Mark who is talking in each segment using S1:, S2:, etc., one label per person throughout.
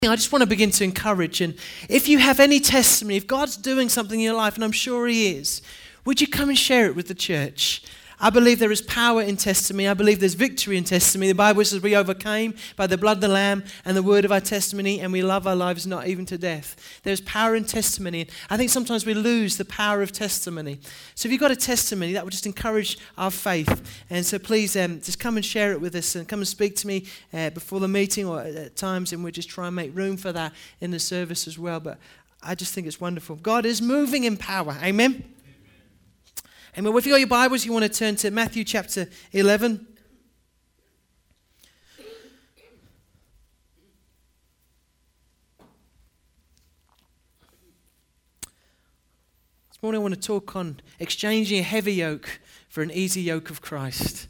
S1: I just want to begin to encourage, and if you have any testimony, if God's doing something in your life, and I'm sure He is, would you come and share it with the church? I believe there is power in testimony. I believe there's victory in testimony. The Bible says we overcame by the blood of the Lamb and the word of our testimony, and we love our lives not even to death. There's power in testimony. I think sometimes we lose the power of testimony. So if you've got a testimony, that would just encourage our faith. And so please just come and share it with us, and come and speak to me before the meeting or at times, and we'll just try and make room for that in the service as well. But I just think it's wonderful. God is moving in power. Amen? And if you've got your Bibles, you want to turn to Matthew chapter 11. This morning I want to talk on exchanging a heavy yoke for an easy yoke of Christ.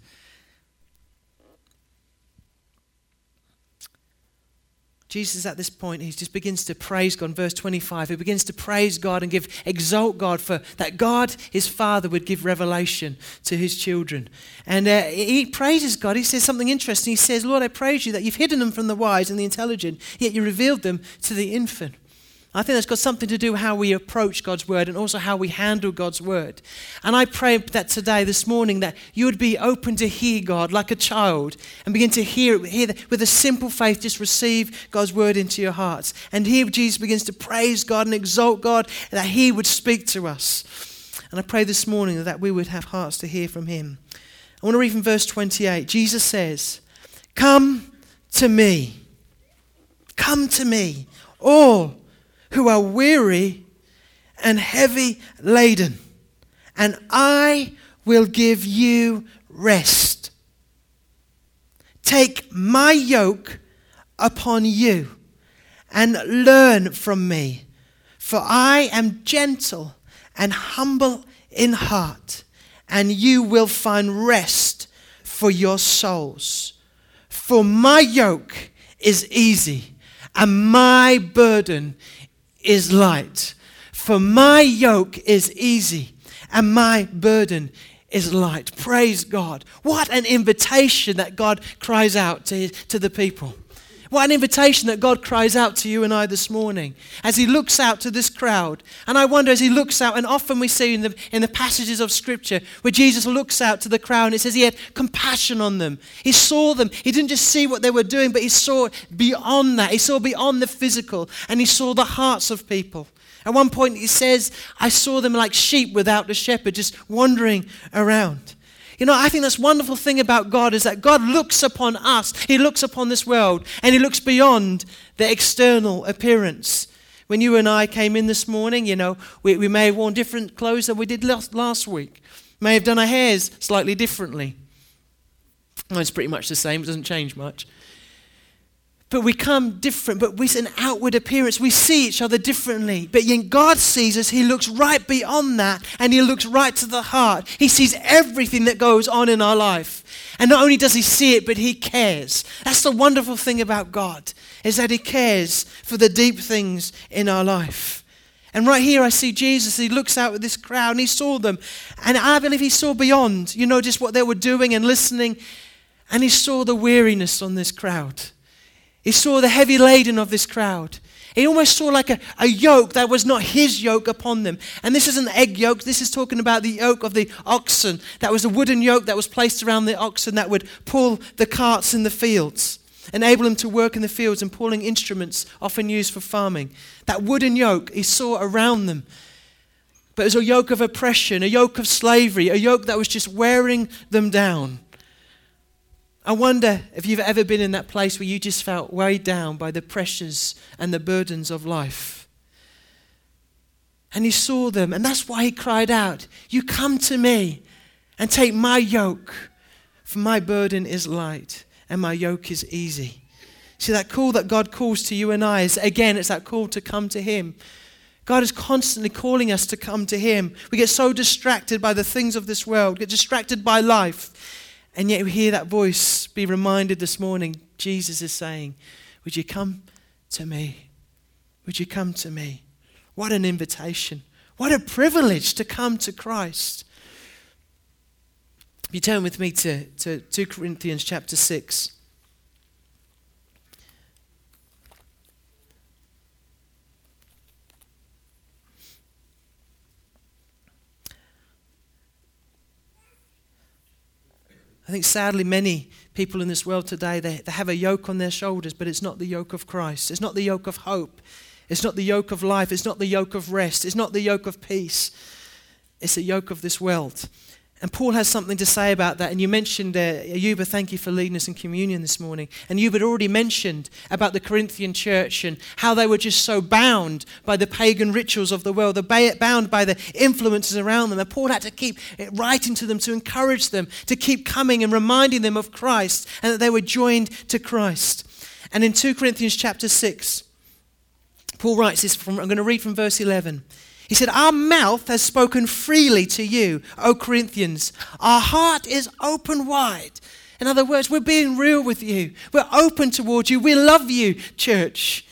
S1: Jesus at this point, he just begins to praise God. In verse 25, he begins to praise God and exalt God for that God, his Father, would give revelation to his children. And he praises God. He says something interesting. He says, Lord, I praise you that you've hidden them from the wise and the intelligent, yet you revealed them to the infant. I think that's got something to do with how we approach God's word and also how we handle God's word. And I pray that today, this morning, that you would be open to hear God like a child and begin to hear with a simple faith, just receive God's word into your hearts. And here Jesus begins to praise God and exalt God, and that he would speak to us. And I pray this morning that we would have hearts to hear from him. I want to read from verse 28. Jesus says, come to me, all who are weary and heavy laden, and I will give you rest. Take my yoke upon you and learn from me, for I am gentle and humble in heart, and you will find rest for your souls. For my yoke is easy and my burden is light. For my yoke is easy and my burden is light. Praise God. What an invitation that God cries out to the people. What an invitation that God cries out to you and I this morning as he looks out to this crowd. And I wonder, as he looks out, and often we see in the passages of Scripture where Jesus looks out to the crowd and it says he had compassion on them. He saw them. He didn't just see what they were doing, but he saw beyond that. He saw beyond the physical, and he saw the hearts of people. At one point he says, I saw them like sheep without a shepherd, just wandering around. You know, I think that's wonderful thing about God is that God looks upon us. He looks upon this world, and he looks beyond the external appearance. When you and I came in this morning, you know, we may have worn different clothes than we did last week. May have done our hairs slightly differently. Well, it's pretty much the same. It doesn't change much. But we come different, but with an outward appearance. We see each other differently. But when God sees us, he looks right beyond that, and he looks right to the heart. He sees everything that goes on in our life. And not only does he see it, but he cares. That's the wonderful thing about God, is that he cares for the deep things in our life. And right here I see Jesus. He looks out at this crowd, and he saw them. And I believe he saw beyond, you know, just what they were doing and listening. And he saw the weariness on this crowd. He saw the heavy laden of this crowd. He almost saw like a yoke that was not his yoke upon them. And this isn't an egg yoke. This is talking about the yoke of the oxen. That was a wooden yoke that was placed around the oxen that would pull the carts in the fields, enable them to work in the fields, and pulling instruments often used for farming. That wooden yoke he saw around them. But it was a yoke of oppression, a yoke of slavery, a yoke that was just wearing them down. I wonder if you've ever been in that place where you just felt weighed down by the pressures and the burdens of life. And he saw them, and that's why he cried out, you come to me and take my yoke, for my burden is light and my yoke is easy. See, that call that God calls to you and I is, again, it's that call to come to him. God is constantly calling us to come to him. We get so distracted by the things of this world, get distracted by life. And yet we hear that voice, be reminded this morning, Jesus is saying, would you come to me? Would you come to me? What an invitation. What a privilege to come to Christ. If you turn with me to 2 Corinthians chapter 6. I think sadly many people in this world today, they have a yoke on their shoulders, but it's not the yoke of Christ. It's not the yoke of hope. It's not the yoke of life. It's not the yoke of rest. It's not the yoke of peace. It's a yoke of this world. And Paul has something to say about that. And you mentioned, Ayuba, thank you for leading us in communion this morning. And you had already mentioned about the Corinthian church and how they were just so bound by the pagan rituals of the world. They're bound by the influences around them. And Paul had to keep writing to them to encourage them to keep coming and reminding them of Christ and that they were joined to Christ. And in 2 Corinthians chapter 6, Paul writes this, I'm going to read from verse 11. He said, our mouth has spoken freely to you, O Corinthians. Our heart is open wide. In other words, we're being real with you. We're open towards you. We love you, church.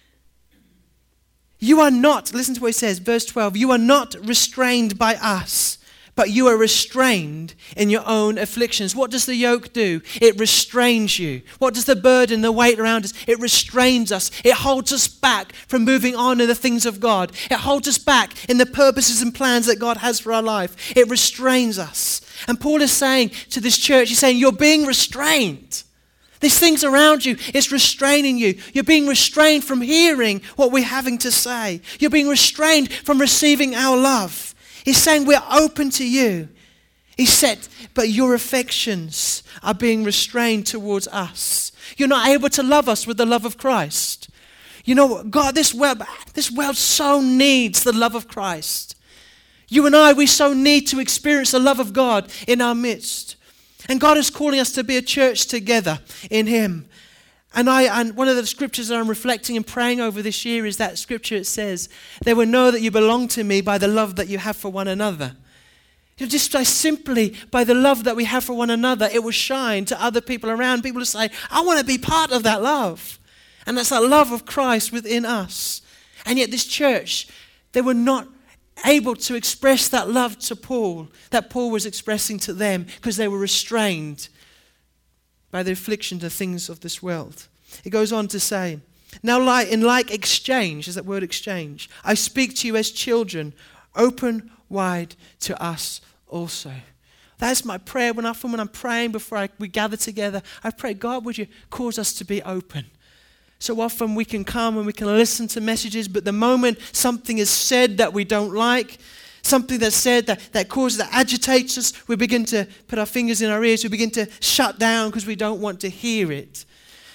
S1: You are not, listen to what he says, verse 12, you are not restrained by us, but you are restrained in your own afflictions. What does the yoke do? It restrains you. What does the burden, the weight around us? It restrains us. It holds us back from moving on in the things of God. It holds us back in the purposes and plans that God has for our life. It restrains us. And Paul is saying to this church, he's saying, you're being restrained. These things around you, it's restraining you. You're being restrained from hearing what we're having to say. You're being restrained from receiving our love. He's saying we're open to you. He said, but your affections are being restrained towards us. You're not able to love us with the love of Christ. You know what, God, this world so needs the love of Christ. You and I, we so need to experience the love of God in our midst. And God is calling us to be a church together in Him. And one of the scriptures that I'm reflecting and praying over this year is that scripture. It says, they will know that you belong to me by the love that you have for one another. You know, just simply by the love that we have for one another, it will shine to other people around. People will say, I want to be part of that love. And that's that love of Christ within us. And yet this church, they were not able to express that love to Paul, that Paul was expressing to them, because they were restrained by the affliction, the things of this world. It goes on to say, now in like exchange, is that word exchange, I speak to you as children, open wide to us also. That's my prayer when I'm praying before we gather together. I pray, God, would you cause us to be open? So often we can come and we can listen to messages, but the moment something is said that we don't like, something that's said that agitates us, we begin to put our fingers in our ears, we begin to shut down because we don't want to hear it.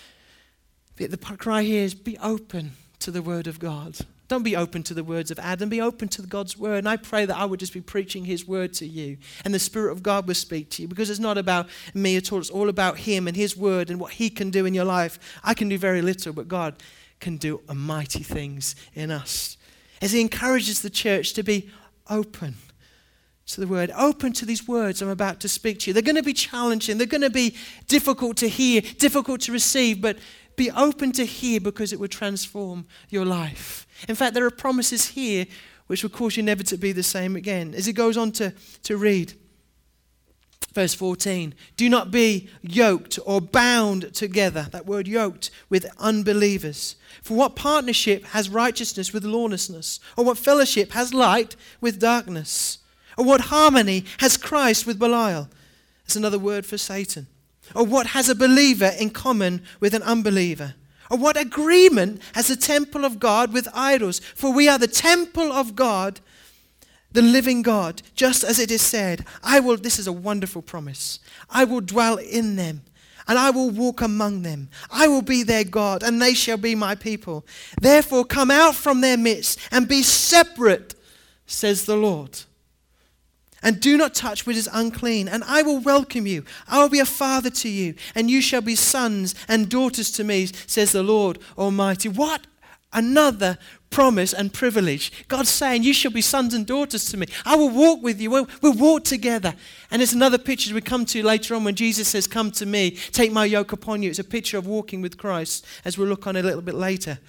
S1: The cry here is be open to the word of God. Don't be open to the words of Adam, be open to God's word. And I pray that I would just be preaching His word to you and the Spirit of God will speak to you, because it's not about me at all. It's all about Him and His word and what He can do in your life. I can do very little, but God can do mighty things in us. As He encourages the church to be open to the word, open to these words I'm about to speak to you. They're going to be challenging. They're going to be difficult to hear, difficult to receive, but be open to hear because it will transform your life. In fact, there are promises here which will cause you never to be the same again. As it goes on to read, verse 14, do not be yoked or bound together, that word yoked, with unbelievers. For what partnership has righteousness with lawlessness? Or what fellowship has light with darkness? Or what harmony has Christ with Belial? That's another word for Satan. Or what has a believer in common with an unbeliever? Or what agreement has the temple of God with idols? For we are the temple of God, the living God, just as it is said, this is a wonderful promise, I will dwell in them, and I will walk among them. I will be their God, and they shall be my people. Therefore come out from their midst, and be separate, says the Lord. And do not touch what is unclean, and I will welcome you. I will be a father to you, and you shall be sons and daughters to me, says the Lord Almighty. What another promise and privilege. God's saying, you shall be sons and daughters to me. I will walk with you. We'll walk together. And it's another picture we come to later on when Jesus says, come to me, take my yoke upon you. It's a picture of walking with Christ, as we'll look on a little bit later.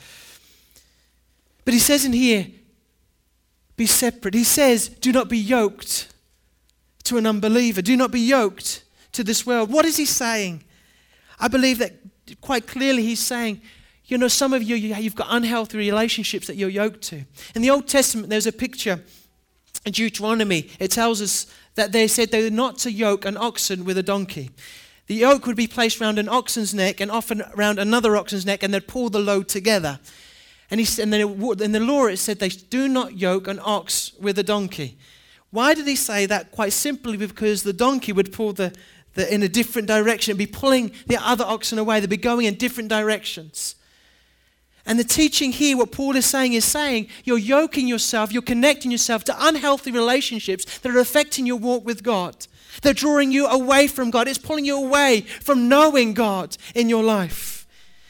S1: But he says in here, be separate. He says, do not be yoked to an unbeliever. Do not be yoked to this world. What is he saying? I believe that quite clearly he's saying, you know, some of you, you've got unhealthy relationships that you're yoked to. In the Old Testament, there's a picture in Deuteronomy. It tells us that they said they were not to yoke an oxen with a donkey. The yoke would be placed around an oxen's neck and often around another oxen's neck, and they'd pull the load together. And then in the law it said they do not yoke an ox with a donkey. Why did he say that? Quite simply because the donkey would pull in a different direction, be pulling the other oxen away. They'd be going in different directions. And the teaching here, what Paul is saying you're yoking yourself, you're connecting yourself to unhealthy relationships that are affecting your walk with God. They're drawing you away from God. It's pulling you away from knowing God in your life.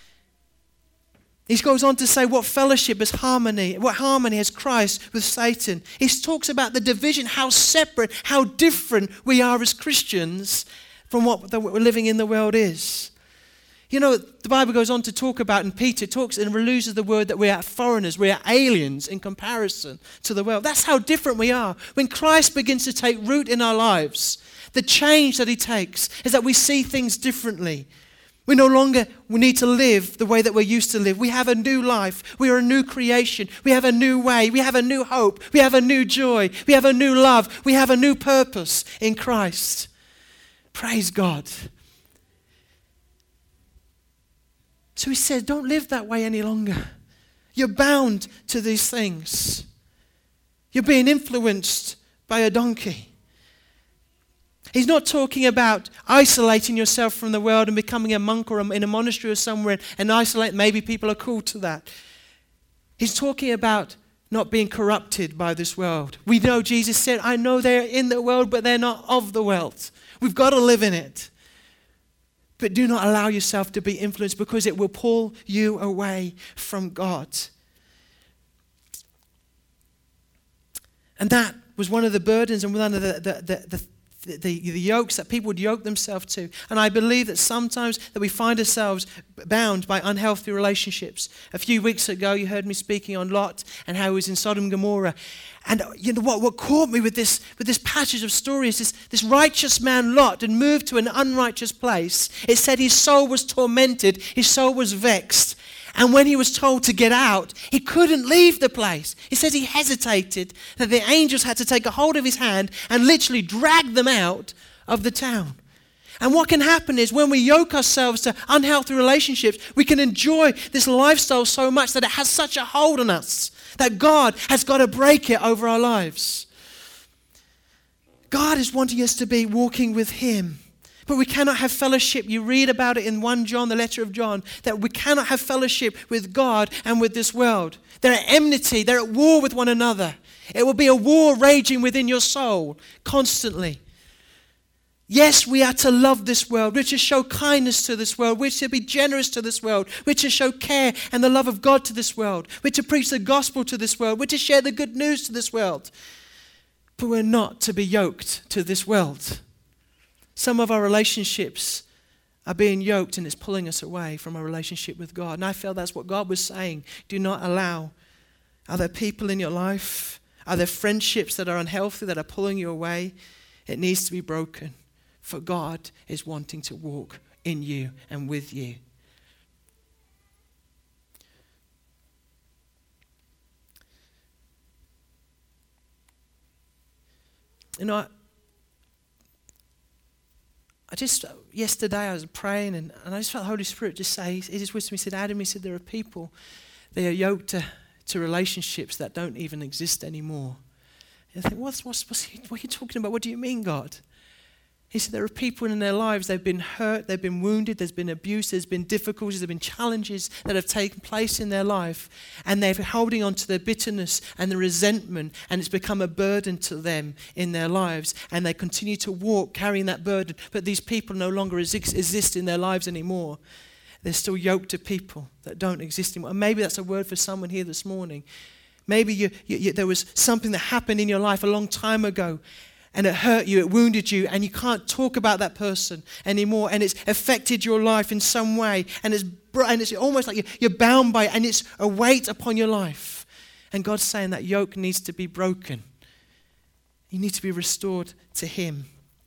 S1: He goes on to say what fellowship is harmony, what harmony has Christ with Satan. He talks about the division, how separate, how different we are as Christians from what we're living in the world is. You know, the Bible goes on to talk about, and Peter talks and uses the word that we are foreigners, we are aliens in comparison to the world. That's how different we are. When Christ begins to take root in our lives, the change that he takes is that we see things differently. We no longer need to live the way that we're used to live. We have a new life. We are a new creation. We have a new way. We have a new hope. We have a new joy. We have a new love. We have a new purpose in Christ. Praise God. So he said, don't live that way any longer. You're bound to these things. You're being influenced by a donkey. He's not talking about isolating yourself from the world and becoming a monk or in a monastery or somewhere and isolate. Maybe people are called to that. He's talking about not being corrupted by this world. We know Jesus said, I know they're in the world, but they're not of the world. We've got to live in it. But do not allow yourself to be influenced because it will pull you away from God. And that was one of the burdens and one of the yokes that people would yoke themselves to. And I believe that sometimes that we find ourselves bound by unhealthy relationships. A few weeks ago, you heard me speaking on Lot and how he was in Sodom and Gomorrah. And you know what caught me with this passage of story is this righteous man Lot had moved to an unrighteous place. It said his soul was tormented, his soul was vexed. And when he was told to get out, he couldn't leave the place. It says he hesitated, that the angels had to take a hold of his hand and literally drag them out of the town. And what can happen is when we yoke ourselves to unhealthy relationships, we can enjoy this lifestyle so much that it has such a hold on us that God has got to break it over our lives. God is wanting us to be walking with him. But we cannot have fellowship. You read about it in 1 John, the letter of John, that we cannot have fellowship with God and with this world. They're at enmity. They're at war with one another. It will be a war raging within your soul constantly. Yes, we are to love this world. We're to show kindness to this world. We're to be generous to this world. We're to show care and the love of God to this world. We're to preach the gospel to this world. We're to share the good news to this world. But we're not to be yoked to this world. Some of our relationships are being yoked and it's pulling us away from our relationship with God. And I feel that's what God was saying. Do not allow. Are there people in your life? Are there friendships that are unhealthy, that are pulling you away? It needs to be broken. For God is wanting to walk in you and with you. You know, yesterday I was praying and I just felt the Holy Spirit just say, he just whispered to me, he said, Adam, he said, there are people, they are yoked to relationships that don't even exist anymore. And I think, what are you talking about? What do you mean, God? He said there are people in their lives, they've been hurt, they've been wounded, there's been abuse, there's been difficulties, there's been challenges that have taken place in their life. And they're holding on to their bitterness and the resentment, and it's become a burden to them in their lives. And they continue to walk carrying that burden, but these people no longer exist in their lives anymore. They're still yoked to people that don't exist anymore. And maybe that's a word for someone here this morning. Maybe there was something that happened in your life a long time ago, and it hurt you, it wounded you, and you can't talk about that person anymore, and it's affected your life in some way, and it's almost like you're bound by it, and it's a weight upon your life. And God's saying that yoke needs to be broken. You need to be restored to him.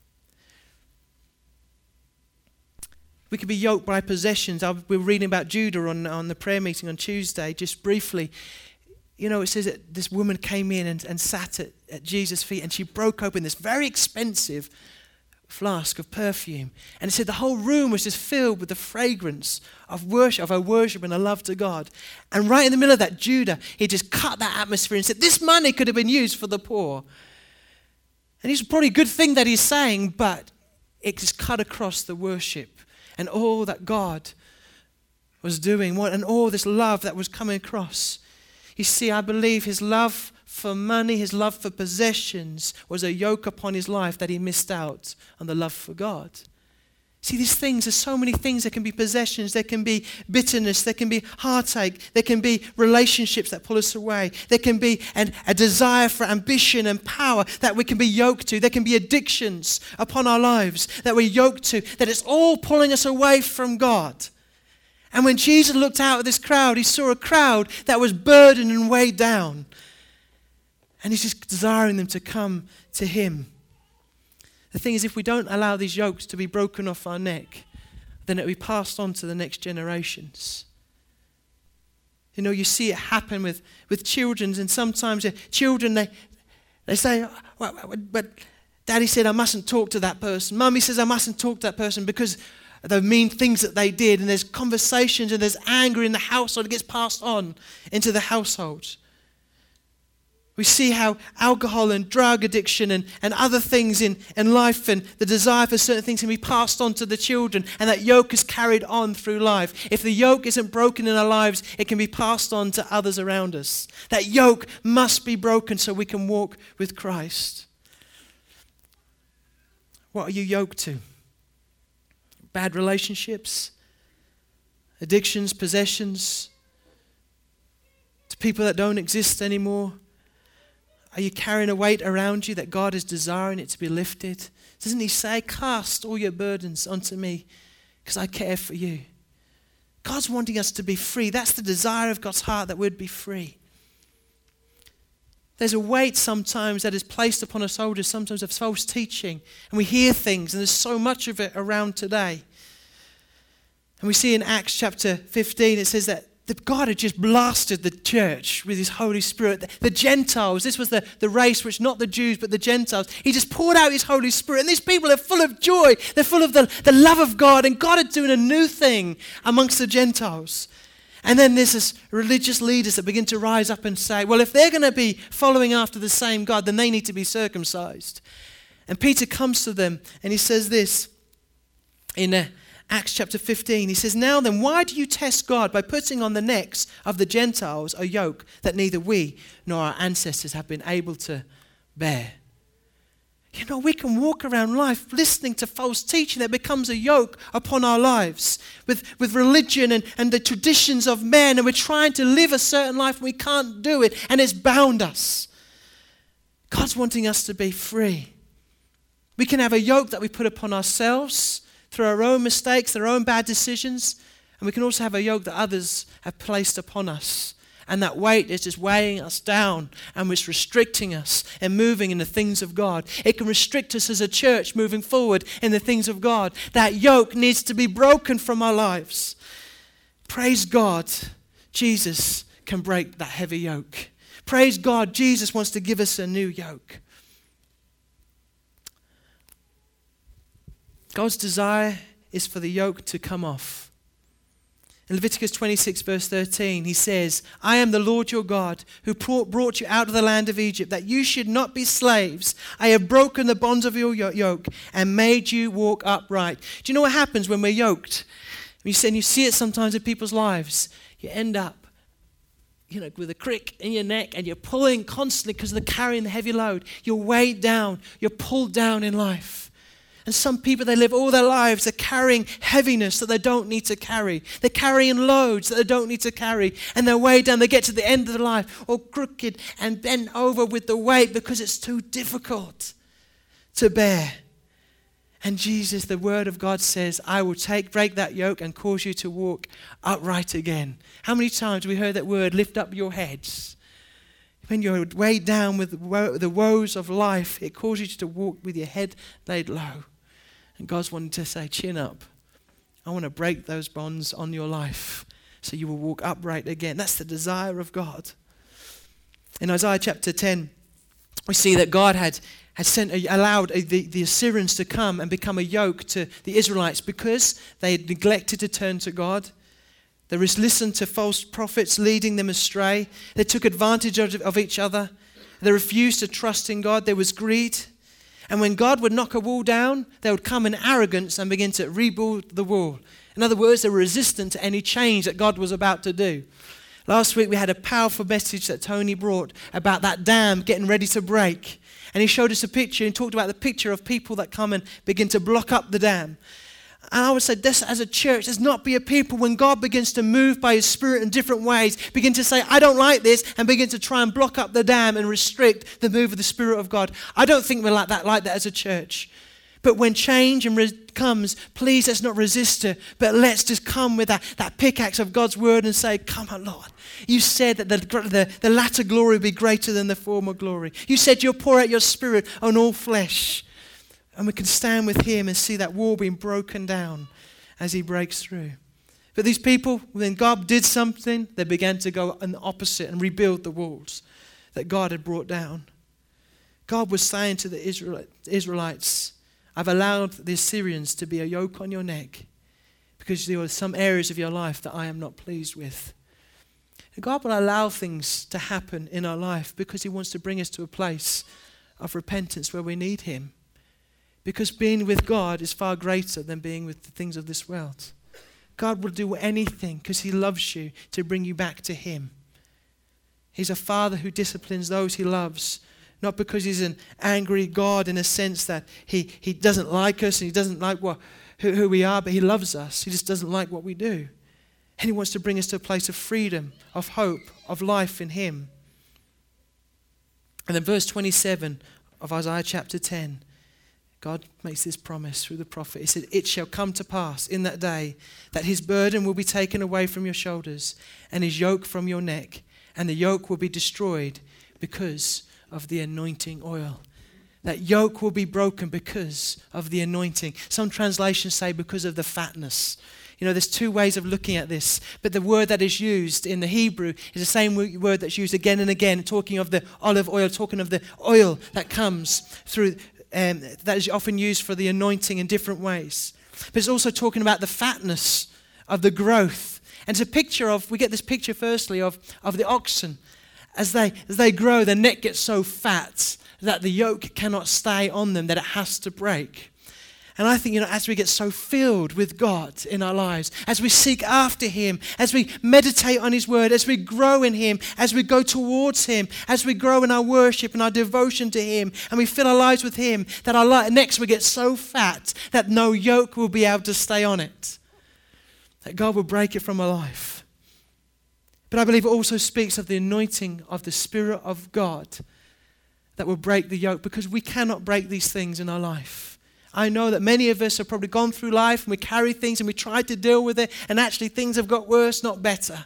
S1: We could be yoked by possessions. We were reading about Judah on the prayer meeting on Tuesday, just briefly. it says that this woman came in and sat at Jesus' feet, and she broke open this very expensive flask of perfume. And it said the whole room was just filled with the fragrance of worship, of her worship and her love to God. And right in the middle of that, Judah, he just cut that atmosphere and said, this money could have been used for the poor. And it's probably a good thing that he's saying, but it just cut across the worship and all that God was doing, and all this love that was coming across. You see, I believe his love for money, his love for possessions was a yoke upon his life that he missed out on the love for God. See, these things, there's so many things. There can be possessions, there can be bitterness, there can be heartache, there can be relationships that pull us away. There can be a desire for ambition and power that we can be yoked to. There can be addictions upon our lives that we're yoked to, that it's all pulling us away from God. And when Jesus looked out at this crowd, he saw a crowd that was burdened and weighed down. And he's just desiring them to come to him. The thing is, if we don't allow these yokes to be broken off our neck, then it will be passed on to the next generations. You see it happen with children, and sometimes children, they say, but Daddy said I mustn't talk to that person. Mummy says I mustn't talk to that person because of the mean things that they did. And there's conversations and there's anger in the household. It gets passed on into the household. We see how alcohol and drug addiction and other things in life and the desire for certain things can be passed on to the children, and that yoke is carried on through life. If the yoke isn't broken in our lives, it can be passed on to others around us. That yoke must be broken so we can walk with Christ. What are you yoked to? Bad relationships, addictions, possessions, to people that don't exist anymore? Are you carrying a weight around you that God is desiring it to be lifted? Doesn't he say, cast all your burdens onto me because I care for you? God's wanting us to be free. That's the desire of God's heart, that we'd be free. There's a weight sometimes that is placed upon us soldiers, sometimes of false teaching. And we hear things, and there's so much of it around today. And we see in Acts chapter 15, it says that God had just blasted the church with his Holy Spirit. The Gentiles, this was the race which not the Jews but the Gentiles. He just poured out his Holy Spirit. And these people are full of joy. They're full of the love of God. And God is doing a new thing amongst the Gentiles. And then there's this religious leaders that begin to rise up and say, well, if they're going to be following after the same God, then they need to be circumcised. And Peter comes to them and he says this in Acts chapter 15, he says, now then, why do you test God by putting on the necks of the Gentiles a yoke that neither we nor our ancestors have been able to bear? We can walk around life listening to false teaching that becomes a yoke upon our lives with religion and the traditions of men, and we're trying to live a certain life and we can't do it, and it's bound us. God's wanting us to be free. We can have a yoke that we put upon ourselves through our own mistakes, our own bad decisions. And we can also have a yoke that others have placed upon us. And that weight is just weighing us down and it's restricting us and moving in the things of God. It can restrict us as a church moving forward in the things of God. That yoke needs to be broken from our lives. Praise God, Jesus can break that heavy yoke. Praise God, Jesus wants to give us a new yoke. God's desire is for the yoke to come off. In Leviticus 26 verse 13, he says, I am the Lord your God who brought you out of the land of Egypt, that you should not be slaves. I have broken the bonds of your yoke and made you walk upright. Do you know what happens when we're yoked? You see it sometimes in people's lives. You end up with a crick in your neck and you're pulling constantly because they're carrying the heavy load. You're weighed down. You're pulled down in life. And some people, they live all their lives, they're carrying heaviness that they don't need to carry. They're carrying loads that they don't need to carry. And they're weighed down. They get to the end of their life all crooked and bent over with the weight because it's too difficult to bear. And Jesus, the word of God says, I will break that yoke and cause you to walk upright again. How many times have we heard that word, lift up your heads? When you're weighed down with the woes of life, it causes you to walk with your head laid low. And God's wanting to say, chin up. I want to break those bonds on your life so you will walk upright again. That's the desire of God. In Isaiah chapter 10, we see that God had allowed the Assyrians to come and become a yoke to the Israelites because they had neglected to turn to God. They listened to false prophets leading them astray. They took advantage of each other. They refused to trust in God. There was greed. And when God would knock a wall down, they would come in arrogance and begin to rebuild the wall. In other words, they were resistant to any change that God was about to do. Last week we had a powerful message that Tony brought about that dam getting ready to break. And he showed us a picture and talked about the picture of people that come and begin to block up the dam. And I would say this as a church, let's not be a people when God begins to move by His Spirit in different ways, begin to say, I don't like this, and begin to try and block up the dam and restrict the move of the Spirit of God. I don't think we're like that as a church. But when change comes, please let's not resist it, but let's just come with that pickaxe of God's word and say, come on, Lord. You said that the latter glory will be greater than the former glory. You said you'll pour out your Spirit on all flesh. And we can stand with Him and see that wall being broken down as He breaks through. But these people, when God did something, they began to go in the opposite and rebuild the walls that God had brought down. God was saying to the Israelites, I've allowed the Assyrians to be a yoke on your neck because there are some areas of your life that I am not pleased with. And God will allow things to happen in our life because He wants to bring us to a place of repentance where we need Him. Because being with God is far greater than being with the things of this world. God will do anything because He loves you to bring you back to Him. He's a Father who disciplines those He loves. Not because He's an angry God in a sense that He doesn't like us and He doesn't like who we are, but He loves us. He just doesn't like what we do. And He wants to bring us to a place of freedom, of hope, of life in Him. And then verse 27 of Isaiah chapter 10, God makes this promise through the prophet. He said, it shall come to pass in that day that His burden will be taken away from your shoulders and His yoke from your neck, and the yoke will be destroyed because of the anointing oil. That yoke will be broken because of the anointing. Some translations say because of the fatness. You know, there's two ways of looking at this, but the word that is used in the Hebrew is the same word that's used again and again, talking of the olive oil, talking of the oil that comes through, that is often used for the anointing in different ways. But it's also talking about the fatness of the growth. And it's a picture of, we get this picture firstly of the oxen. As they grow, their neck gets so fat that the yoke cannot stay on them, that it has to break. And I think, as we get so filled with God in our lives, as we seek after Him, as we meditate on His Word, as we grow in Him, as we go towards Him, as we grow in our worship and our devotion to Him, and we fill our lives with Him, that our necks will get so fat that no yoke will be able to stay on it. That God will break it from our life. But I believe it also speaks of the anointing of the Spirit of God that will break the yoke, because we cannot break these things in our life. I know that many of us have probably gone through life and we carry things and we try to deal with it, and actually things have got worse, not better.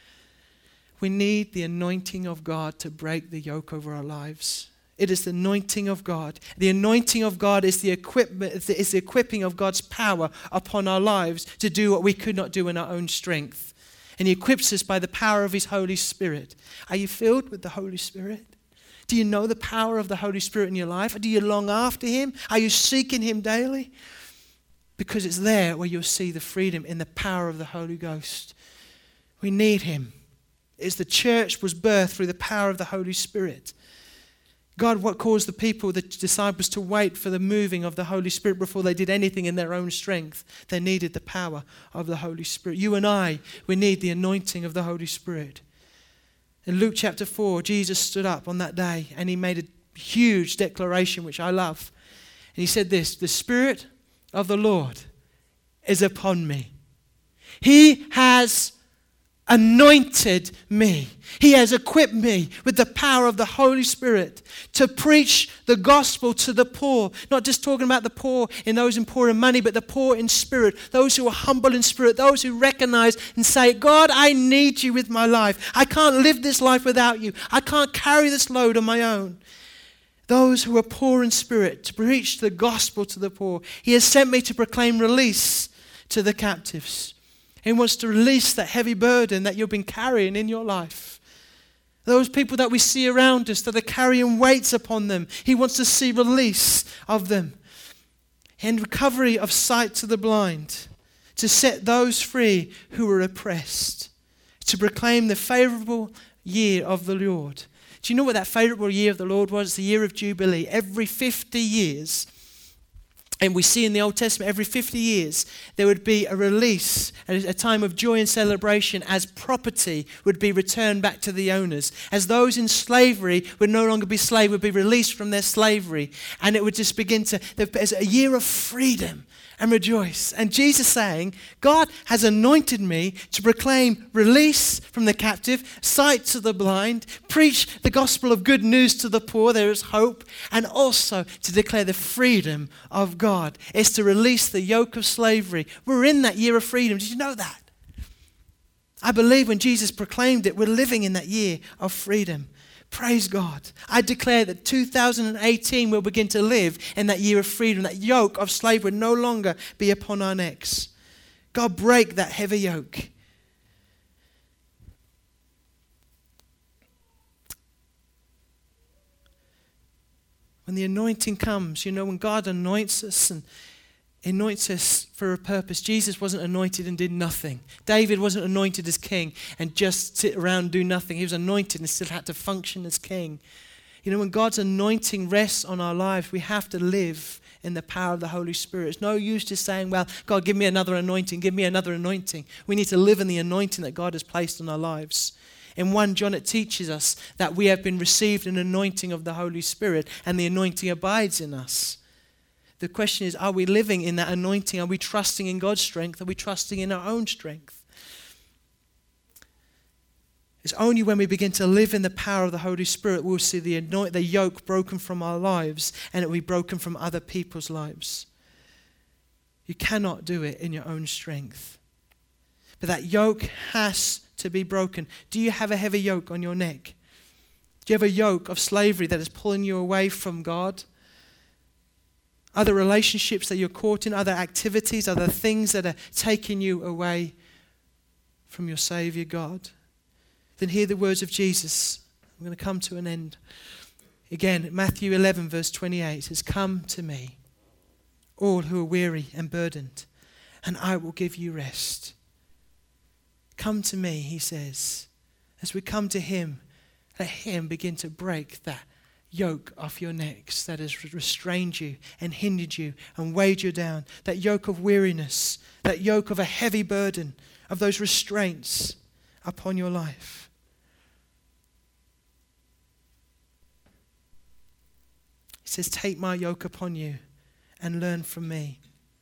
S1: We need the anointing of God to break the yoke over our lives. It is the anointing of God. The anointing of God is the equipping of God's power upon our lives to do what we could not do in our own strength. And He equips us by the power of His Holy Spirit. Are you filled with the Holy Spirit? Do you know the power of the Holy Spirit in your life? Do you long after Him? Are you seeking Him daily? Because it's there where you'll see the freedom in the power of the Holy Ghost. We need Him. It's the church was birthed through the power of the Holy Spirit. God, what caused the people, the disciples, to wait for the moving of the Holy Spirit before they did anything in their own strength? They needed the power of the Holy Spirit. You and I, we need the anointing of the Holy Spirit. In Luke chapter 4, Jesus stood up on that day and He made a huge declaration, which I love. And He said this, the Spirit of the Lord is upon me. He has anointed me. He has equipped me with the power of the Holy Spirit to preach the gospel to the poor. Not just talking about the poor in those in poor in money, but the poor in spirit. Those who are humble in spirit. Those who recognize and say, God, I need you with my life. I can't live this life without you. I can't carry this load on my own. Those who are poor in spirit, to preach the gospel to the poor. He has sent me to proclaim release to the captives. He wants to release that heavy burden that you've been carrying in your life. Those people that we see around us that are carrying weights upon them. He wants to see release of them. And recovery of sight to the blind. To set those free who are oppressed. To proclaim the favorable year of the Lord. Do you know what that favorable year of the Lord was? It's the year of Jubilee. Every 50 years, and we see in the Old Testament, every 50 years, there would be a release, a time of joy and celebration as property would be returned back to the owners. As those in slavery would no longer be slaves, would be released from their slavery. And it would just begin to, there's a year of freedom and rejoice. And Jesus saying, God has anointed me to proclaim release from the captive, sight to the blind, preach the gospel of good news to the poor, there is hope, and also to declare the freedom of God. It's to release the yoke of slavery. We're in that year of freedom. Did you know that? I believe when Jesus proclaimed it, we're living in that year of freedom. Praise God. I declare that 2018 will begin to live in that year of freedom. That yoke of slavery will no longer be upon our necks. God, break that heavy yoke. When the anointing comes, when God anoints us and anoints us for a purpose. Jesus wasn't anointed and did nothing. David wasn't anointed as king and just sit around and do nothing. He was anointed and still had to function as king. When God's anointing rests on our lives, we have to live in the power of the Holy Spirit. It's no use just saying, well, God, give me another anointing, give me another anointing. We need to live in the anointing that God has placed on our lives. In 1 John, it teaches us that we have been received an anointing of the Holy Spirit and the anointing abides in us. The question is, are we living in that anointing? Are we trusting in God's strength? Are we trusting in our own strength? It's only when we begin to live in the power of the Holy Spirit we'll see the yoke broken from our lives and it will be broken from other people's lives. You cannot do it in your own strength. But that yoke has to be broken. Do you have a heavy yoke on your neck? Do you have a yoke of slavery that is pulling you away from God? Other relationships that you're caught in, other activities, other things that are taking you away from your Savior God. Then hear the words of Jesus. I'm going to come to an end. Again, Matthew 11 verse 28 says, "Come to me, all who are weary and burdened, and I will give you rest." Come to me, he says. As we come to him, let him begin to break that yoke off your necks that has restrained you and hindered you and weighed you down. That yoke of weariness, that yoke of a heavy burden, of those restraints upon your life. He says, take my yoke upon you and learn from me.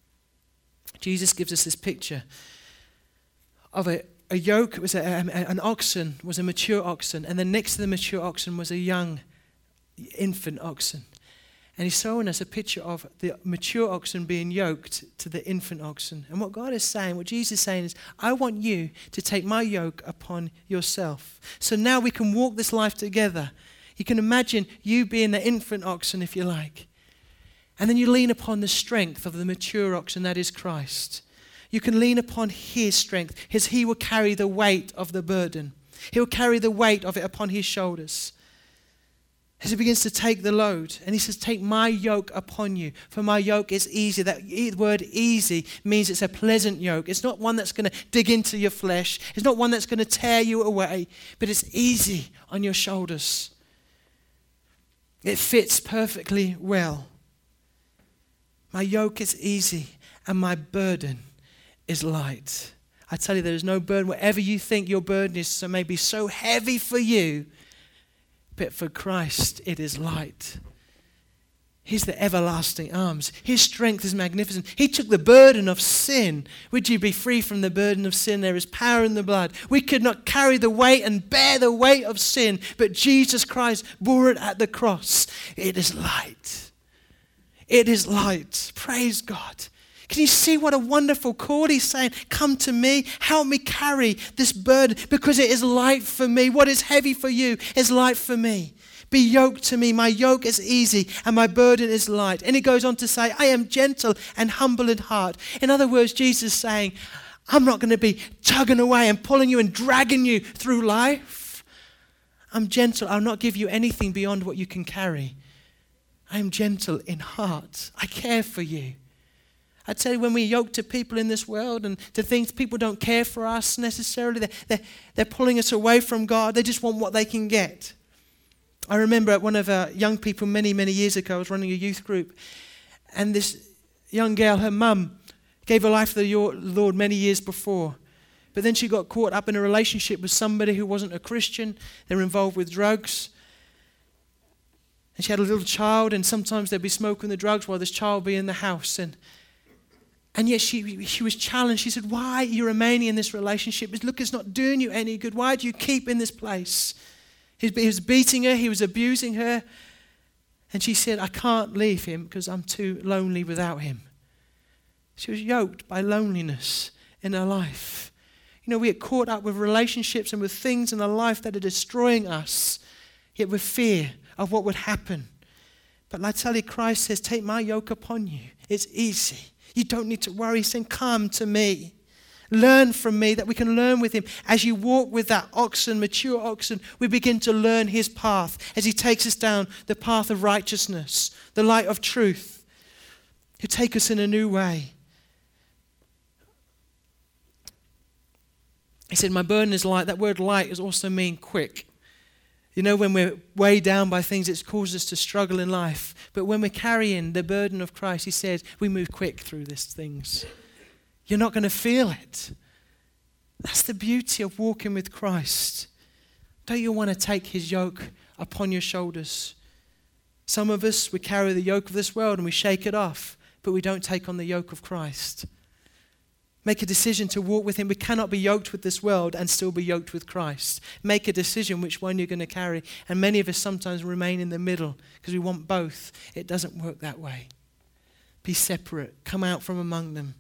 S1: Jesus gives us this picture of a yoke. It was an oxen, was a mature oxen, and then next to the mature oxen was a young infant oxen. And he's showing us a picture of the mature oxen being yoked to the infant oxen. And what God is saying, what Jesus is saying is, I want you to take my yoke upon yourself. So now we can walk this life together. You can imagine you being the infant oxen, if you like. And then you lean upon the strength of the mature oxen, that is Christ. You can lean upon his strength, as he will carry the weight of the burden. He'll carry the weight of it upon his shoulders. As he begins to take the load, and he says, take my yoke upon you, for my yoke is easy. That word easy means it's a pleasant yoke. It's not one that's going to dig into your flesh. It's not one that's going to tear you away, but it's easy on your shoulders. It fits perfectly well. My yoke is easy, and my burden is light. I tell you, there is no burden. Whatever you think your burden is, so may be so heavy for you, but for Christ, it is light. He's the everlasting arms. His strength is magnificent. He took the burden of sin. Would you be free from the burden of sin? There is power in the blood. We could not carry the weight and bear the weight of sin, but Jesus Christ bore it at the cross. It is light. It is light. Praise God. Can you see what a wonderful call? He's saying, come to me, help me carry this burden because it is light for me. What is heavy for you is light for me. Be yoked to me. My yoke is easy and my burden is light. And he goes on to say, I am gentle and humble in heart. In other words, Jesus is saying, I'm not going to be tugging away and pulling you and dragging you through life. I'm gentle. I'll not give you anything beyond what you can carry. I am gentle in heart. I care for you. I tell you, when we yoke to people in this world and to things, people don't care for us necessarily. They're pulling us away from God. They just want what they can get. I remember one of our young people many, many years ago, I was running a youth group, and this young girl, her mum, gave her life to the Lord many years before. But then she got caught up in a relationship with somebody who wasn't a Christian. They were involved with drugs. And she had a little child, and sometimes they'd be smoking the drugs while this child would be in the house. And yet she was challenged. She said, why are you remaining in this relationship? Look, it's not doing you any good. Why do you keep in this place? He was beating her. He was abusing her. And she said, I can't leave him because I'm too lonely without him. She was yoked by loneliness in her life. You know, we get caught up with relationships and with things in our life that are destroying us, yet with fear of what would happen. But I tell you, Christ says, take my yoke upon you. It's easy. You don't need to worry. He's saying, come to me. Learn from me, that we can learn with him. As you walk with that oxen, mature oxen, we begin to learn his path as he takes us down the path of righteousness, the light of truth. He'll take us in a new way. He said, my burden is light. That word light is also mean quick. You know, when we're weighed down by things, it causes us to struggle in life. But when we're carrying the burden of Christ, he says, we move quick through these things. You're not going to feel it. That's the beauty of walking with Christ. Don't you want to take his yoke upon your shoulders? Some of us, we carry the yoke of this world and we shake it off, but we don't take on the yoke of Christ. Make a decision to walk with him. We cannot be yoked with this world and still be yoked with Christ. Make a decision which one you're going to carry. And many of us sometimes remain in the middle because we want both. It doesn't work that way. Be separate. Come out from among them.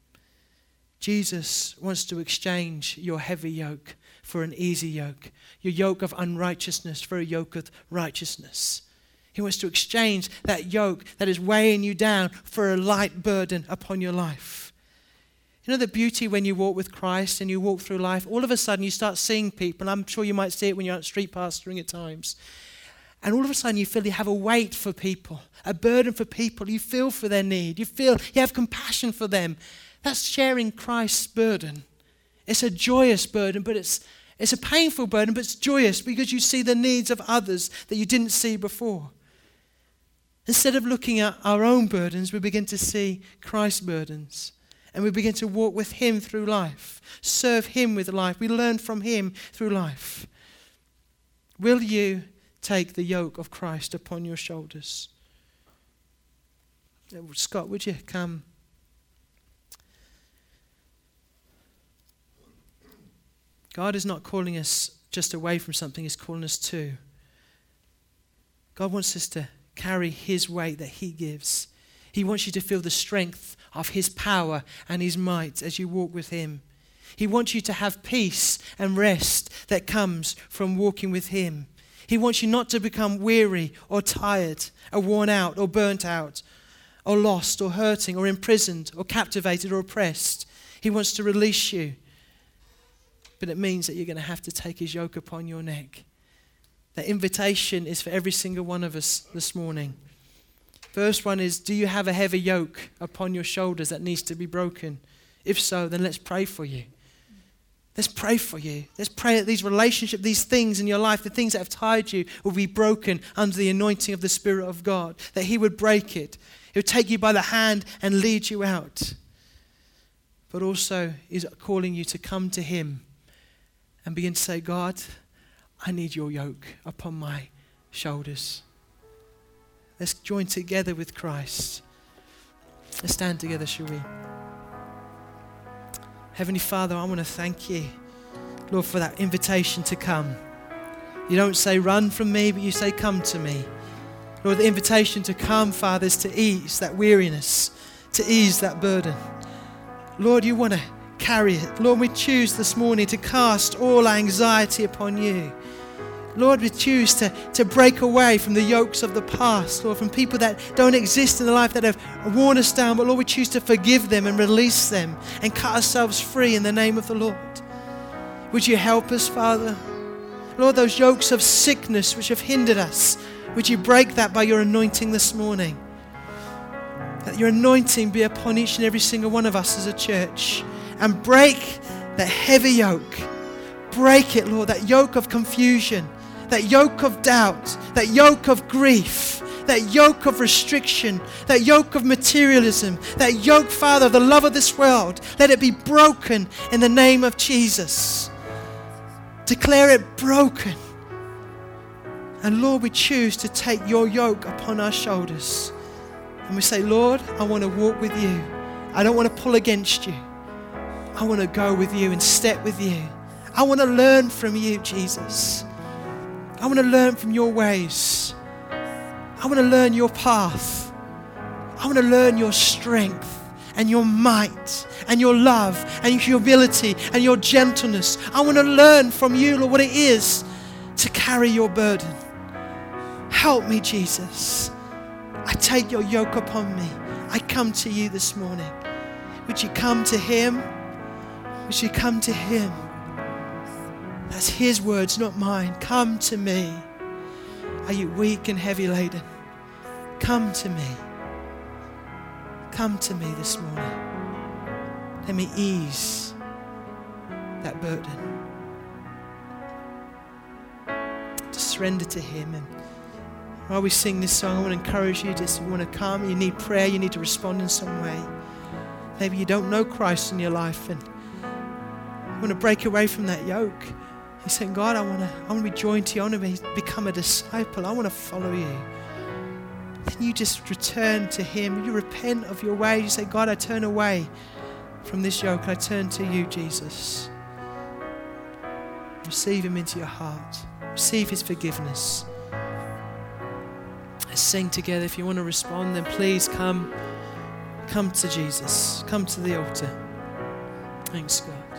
S1: Jesus wants to exchange your heavy yoke for an easy yoke. Your yoke of unrighteousness for a yoke of righteousness. He wants to exchange that yoke that is weighing you down for a light burden upon your life. You know the beauty when you walk with Christ and you walk through life, all of a sudden you start seeing people, and I'm sure you might see it when you're out street pastoring at times, and all of a sudden you feel you have a weight for people, a burden for people. You feel for their need. You have compassion for them. That's sharing Christ's burden. It's a joyous burden, but it's a painful burden, but it's joyous because you see the needs of others that you didn't see before. Instead of looking at our own burdens, we begin to see Christ's burdens. And we begin to walk with him through life. Serve him with life. We learn from him through life. Will you take the yoke of Christ upon your shoulders? Scott, would you come? God is not calling us just away from something. He's calling us to. God wants us to carry his weight that he gives. He wants you to feel the strength of his power and his might as you walk with him. He wants you to have peace and rest that comes from walking with him. He wants you not to become weary or tired or worn out or burnt out or lost or hurting or imprisoned or captivated or oppressed. He wants to release you. But it means that you're going to have to take his yoke upon your neck. The invitation is for every single one of us this morning. First one is, do you have a heavy yoke upon your shoulders that needs to be broken? If so, then let's pray for you. Let's pray for you. Let's pray that these relationships, these things in your life, the things that have tied you will be broken under the anointing of the Spirit of God, that he would break it. He would take you by the hand and lead you out. But also, he's calling you to come to him and begin to say, God, I need your yoke upon my shoulders. Let's join together with Christ. Let's stand together, shall we? Heavenly Father, I want to thank you, Lord, for that invitation to come. You don't say run from me, but you say come to me. Lord, the invitation to come, Father, is to ease that weariness, to ease that burden. Lord, you want to carry it. Lord, we choose this morning to cast all anxiety upon you. Lord, we choose to break away from the yokes of the past, Lord, from people that don't exist in the life that have worn us down. But Lord, we choose to forgive them and release them and cut ourselves free in the name of the Lord. Would you help us, Father? Lord, those yokes of sickness which have hindered us, would you break that by your anointing this morning? That your anointing be upon each and every single one of us as a church, and break that heavy yoke. Break it, Lord, that yoke of confusion, that yoke of doubt, that yoke of grief, that yoke of restriction, that yoke of materialism, that yoke, Father, of the love of this world. Let it be broken in the name of Jesus. Declare it broken. And Lord, we choose to take your yoke upon our shoulders. And we say, Lord, I want to walk with you. I don't want to pull against you. I want to go with you and step with you. I want to learn from you, Jesus. I want to learn from your ways. I want to learn your path. I want to learn your strength and your might and your love and your humility and your gentleness. I want to learn from you, Lord, what it is to carry your burden. Help me, Jesus. I take your yoke upon me. I come to you this morning. Would you come to him? Would you come to him? That's his words, not mine. Come to me. Are you weak and heavy laden? Come to me. Come to me this morning. Let me ease that burden. To surrender to him. And while we sing this song, I want to encourage you, if you want to come, you need prayer, you need to respond in some way. Maybe you don't know Christ in your life and you want to break away from that yoke. You're saying, God, I want to be joined to you. I want to become a disciple. I want to follow you. Then you just return to him. You repent of your ways. You say, God, I turn away from this yoke. I turn to you, Jesus. Receive him into your heart. Receive his forgiveness. Let's sing together. If you want to respond, then please come to Jesus. Come to the altar. Thanks, God.